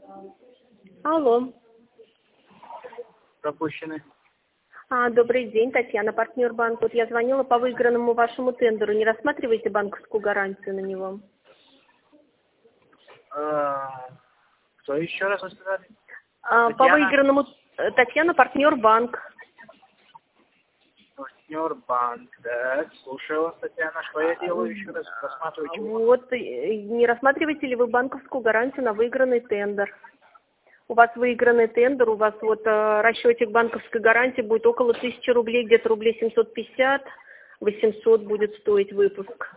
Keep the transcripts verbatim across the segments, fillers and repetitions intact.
Алло. Пропущены. А, добрый день, Татьяна, партнер банка. Вот я звонила по выигранному вашему тендеру. Не рассматриваете банковскую гарантию на него? А, кто еще раз вы сказали? А, по выигранному... Татьяна, партнер банк. Партнер банк, да. Слушаю вас, Татьяна. Что я делаю еще раз? Рассматриваю чего? Вот, не рассматриваете ли вы банковскую гарантию на выигранный тендер? У вас выигранный тендер, у вас вот э, расчетик банковской гарантии будет около тысячи рублей, где-то рублей семьсот пятьдесят, восемьсот будет стоить выпуск.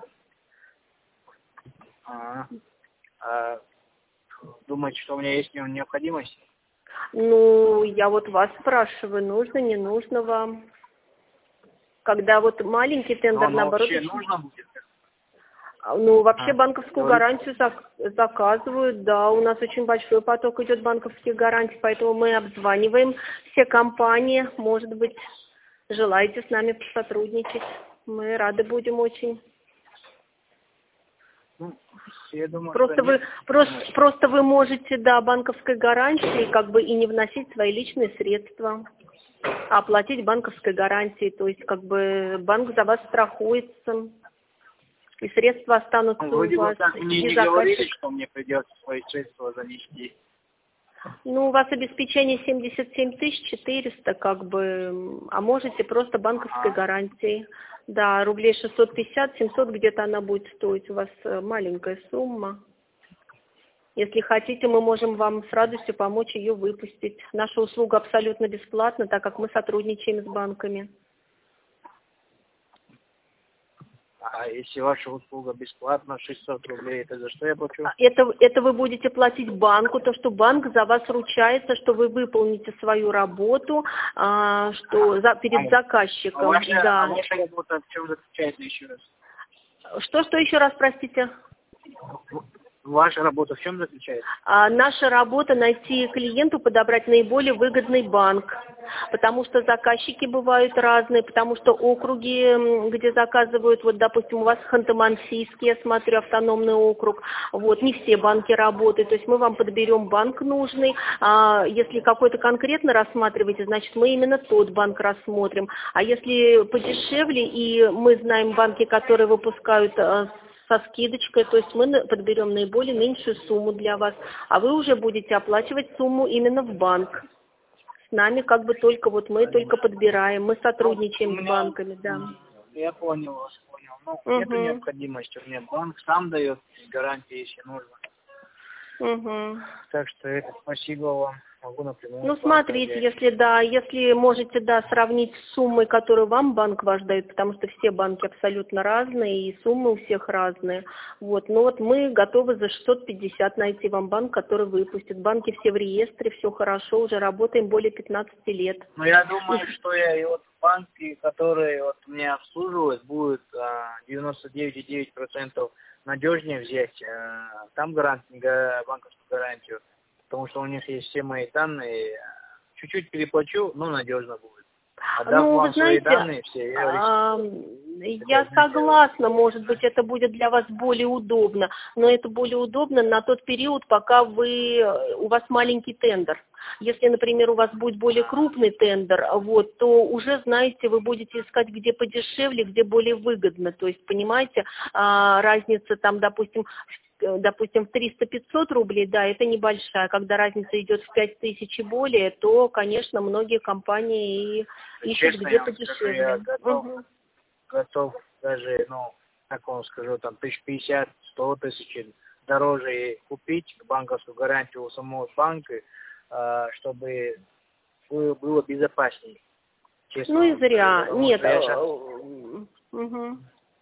А, а, думаете, что у меня есть в нем необходимость? Ну, я вот вас спрашиваю, нужно, не нужно вам. Когда вот маленький тендер, Но наоборот... вообще очень... нужно будет? Ну, вообще А, банковскую говорите. гарантию зак заказывают, да, у нас очень большой поток идет банковских гарантий, поэтому мы обзваниваем все компании, может быть, желаете с нами сотрудничать, мы рады будем очень. Ну, я думаю, Просто что вы, нет. просто, просто вы можете, да, банковской гарантии как бы и не вносить свои личные средства, а оплатить банковской гарантией, то есть как бы банк за вас страхуется. И средства останутся Ну, у вроде бы вас. так мне И не заказчик... говорили, что мне придется свои средства занести. Ну, у вас обеспечение семьдесят семь тысяч четыреста, как бы, а можете просто банковской Ага. гарантией. Да, рублей шестьсот пятьдесят семьсот где-то она будет стоить, у вас маленькая сумма. Если хотите, мы можем вам с радостью помочь ее выпустить. Наша услуга абсолютно бесплатна, так как мы сотрудничаем с банками. А если ваша услуга бесплатна, шестьсот рублей, это за что я плачу? Это, это вы будете платить банку, то, что банк за вас ручается, что вы выполните свою работу, а, что за, перед А, заказчиком. а ваша, Да. а ваша работа в чем заключается еще раз? Что, что еще раз, простите? Ваша работа в чем заключается? А, наша работа найти клиенту, подобрать наиболее выгодный банк, потому что заказчики бывают разные, потому что округи, где заказывают, вот, допустим, у вас Ханты-Мансийский, я смотрю, автономный округ, вот, не все банки работают, то есть мы вам подберем банк нужный, а если какой-то конкретно рассматриваете, значит, мы именно тот банк рассмотрим, а если подешевле, и мы знаем банки, которые выпускают со скидочкой, то есть мы подберем наиболее меньшую сумму для вас, а вы уже будете оплачивать сумму именно в банк. С нами как бы только вот мы только подбираем, мы сотрудничаем Ну, с меня, банками, да. Я понял вас, понял. Ну, Угу. нету необходимости, у меня банк сам дает гарантии, если нужно. Угу. Так что это спасибо вам. Могу напрямую. Ну, смотрите, если да, если можете, да, сравнить с суммой, которую вам банк ваш дает, потому что все банки абсолютно разные, и суммы у всех разные. Вот, но вот мы готовы за шестьсот пятьдесят найти вам банк, который выпустит. Банки все в реестре, все хорошо, уже работаем более пятнадцати лет. Ну, я думаю, и... что я и вот банки, которые вот меня обслуживают, будут а, девяносто девять и девять десятых процента надежнее взять. А, там гарантию, банковскую гарантию. Потому что у них есть все мои данные. Чуть-чуть переплачу, но надежно будет. Отдав ну, вам вы знаете, свои данные все, я, а, я согласна, может быть, это будет для вас более удобно, но это более удобно на тот период, пока вы, у вас маленький тендер. Если, например, у вас будет более крупный тендер, вот, то уже, знаете, вы будете искать, где подешевле, где более выгодно. То есть, понимаете, а, разница там, допустим, допустим, в триста-пятьсот рублей, да, это небольшая. Когда разница идет в пять тысяч и более, то, конечно, многие компании и ищут, честно, где я подешевле. Скажу, я готов, угу. готов даже, ну, как вам скажу, там, тысяч пятьдесят, сто тысяч дороже купить банковскую гарантию у самого банка, чтобы было безопаснее. Честно. Ну и зря. Потому Нет. Сейчас... Угу.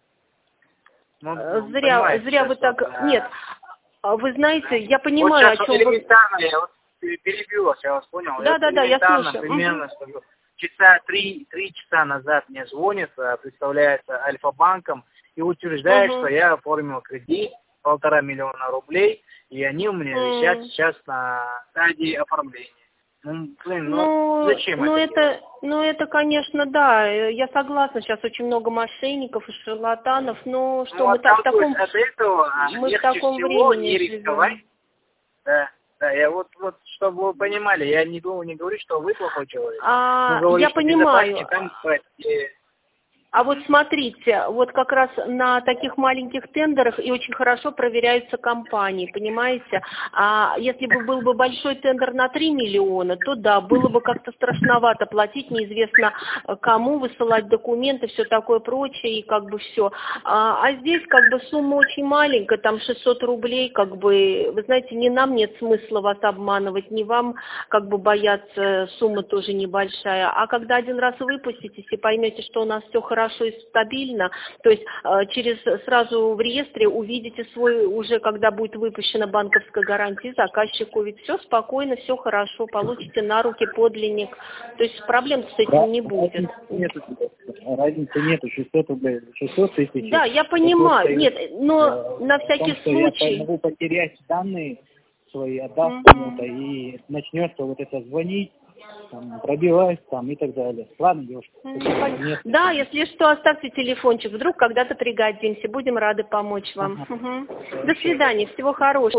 Ну, зря, зря вы так... Вот, Нет, вы знаете, я понимаю, вот о чем вы... Я вот перебью вас, я вас понял. Да, я да, да, я слушаю. Примерно угу. скажу. Часа три, три часа назад мне звонит, представляется Альфа-банком и утверждает, угу. что я оформил кредит полтора миллиона рублей, и они у меня угу. висят сейчас на стадии оформления. Ну, блин, ну, ну зачем ну это, это, ну это, конечно, да, я согласна, сейчас очень много мошенников и шарлатанов, но что ну, мы так в таком, от этого, мы в таком всего времени не рисковать, живем. да, Да, я вот, вот, чтобы вы понимали, я не думаю, не говорю, что вы плохой человек. А, говорю, я понимаю. Там, кстати, А вот смотрите, вот как раз на таких маленьких тендерах и очень хорошо проверяются компании, понимаете? А если бы был бы большой тендер на три миллиона, то да, было бы как-то страшновато платить, неизвестно кому, высылать документы, все такое прочее, и как бы все. А, а здесь как бы сумма очень маленькая, там шестьсот рублей, как бы, вы знаете, ни нам нет смысла вас обманывать, ни вам как бы бояться, сумма тоже небольшая. А когда один раз выпуститесь и поймете, что у нас все хорошо, хорошо и стабильно, то есть э, через сразу в реестре увидите свой, уже когда будет выпущена банковская гарантия заказчику, ведь все спокойно, все хорошо, получите на руки подлинник, то есть проблем с этим да, не будет. Нету, разницы нету, шестьсот рублей, шестьсот тысяч. Да, я понимаю, нет, но э, на всякий том, случай... Я могу потерять данные свои, отдав Mm-hmm. кому-то, и начнется вот это звонить, там, пробивать там и так далее. Ладно, девушка. Mm-hmm. Да, если что, оставьте телефончик, вдруг когда-то пригодимся, будем рады помочь вам. Ага. Угу. До свидания, всего хорошего.